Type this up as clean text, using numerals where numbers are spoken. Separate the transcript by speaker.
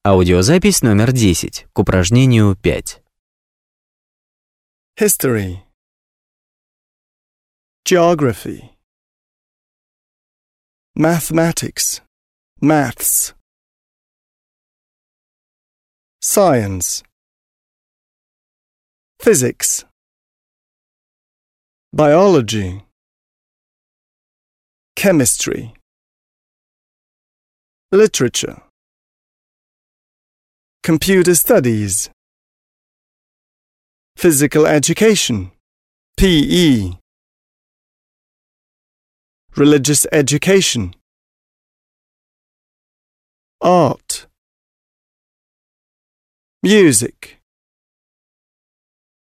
Speaker 1: Аудиозапись номер 10 к упражнению 5.
Speaker 2: History, Geography, Mathematics, Maths, Science, Physics, Biology, Chemistry, Literature, Computer Studies, Physical Education, PE, Religious Education, Art, Music,